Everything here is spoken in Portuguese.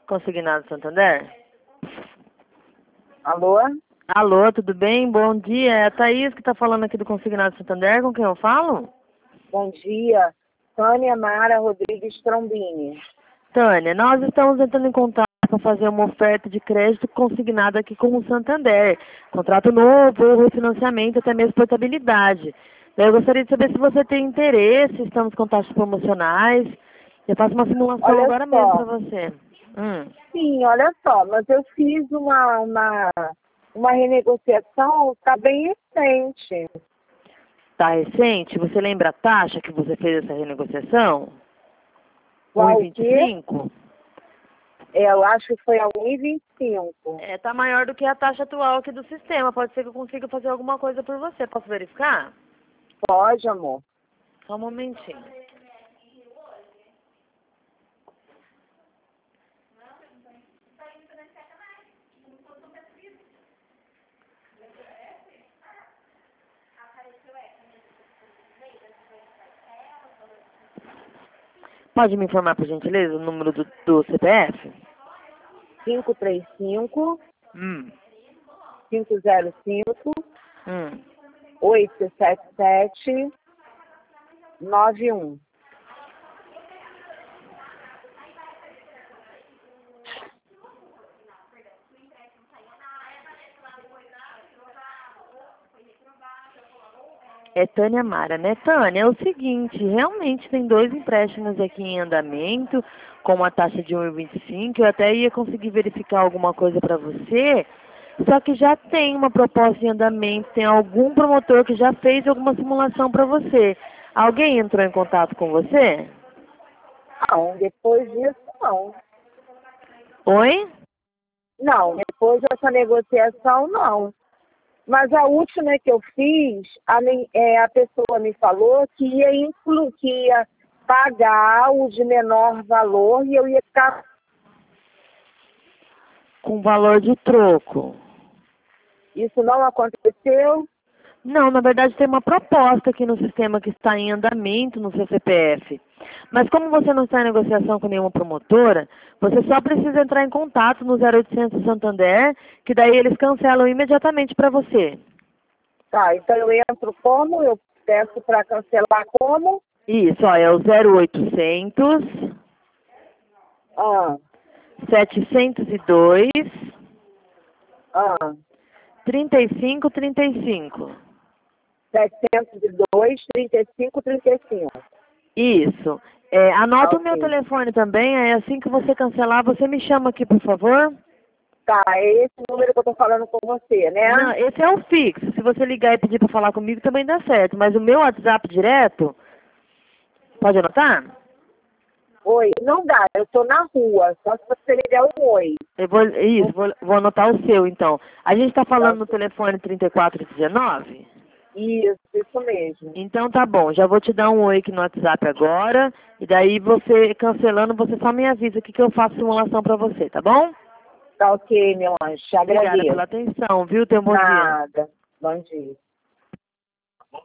Consignado Santander? Alô? Alô, tudo bem? Bom dia. É a Thaís que está falando aqui do Consignado Santander. Com quem eu falo? Bom dia. Tânia Mara Rodrigues Trombini. Tânia, nós estamos entrando em contato para fazer uma oferta de crédito consignada aqui com o Santander. Contrato novo, ou refinanciamento, até mesmo portabilidade. Eu gostaria de saber se você tem interesse, estamos com taxas promocionais. Eu faço uma simulação Olha agora só. mesmo para você. Sim, olha só, mas eu fiz uma renegociação, está bem recente. Tá recente? Você lembra a taxa que você fez essa renegociação? Qual que? 1,25? Eu acho que foi a 1,25. Tá maior do que a taxa atual aqui do sistema. Pode ser que eu consiga fazer alguma coisa por você. Posso verificar? Pode, amor. Só um momentinho. Pode me informar, por gentileza, o número do CPF? 535 Hum. 505 Hum. 877 91. É Tânia Mara, né? Tânia, é o seguinte, realmente tem 2 empréstimos aqui em andamento, com uma taxa de 1,25. Eu até ia conseguir verificar alguma coisa para você, só que já tem uma proposta em andamento, tem algum promotor que já fez alguma simulação para você. Alguém entrou em contato com você? Não, depois disso, não. Oi? Não, depois dessa negociação, não. Mas a última que eu fiz, a pessoa me falou que ia pagar o de menor valor e eu ia ficar... Com valor de troco. Isso não aconteceu? Não, na verdade tem uma proposta aqui no sistema que está em andamento no seu CPF. Mas como você não está em negociação com nenhuma promotora, você só precisa entrar em contato no 0800 Santander, que daí eles cancelam imediatamente para você. Tá, então eu entro como? Eu peço para cancelar como? Isso, ó, é o 0800 Ah, 702 ah, 3535. 702, 35, 35. Isso. Anota o meu Ok. telefone também, aí assim que você cancelar, você me chama aqui, por favor. Tá, é esse número que eu tô falando com você, né? Não, esse é o fixo. Se você ligar e pedir para falar comigo, também dá certo. Mas o meu WhatsApp direto, pode anotar? Oi, não dá, eu tô na rua, só se você ligar um oi. Vou anotar o seu, então. A gente está Tá, falando no telefone 3419? isso mesmo. Então tá bom, já vou te dar um oi aqui no WhatsApp agora. E daí você, cancelando, você só me avisa que eu faço simulação para você, tá bom? Tá ok, meu anjo, te Obrigada agradeço. pela atenção, viu? Tenha um bom dia. Nada, bom dia.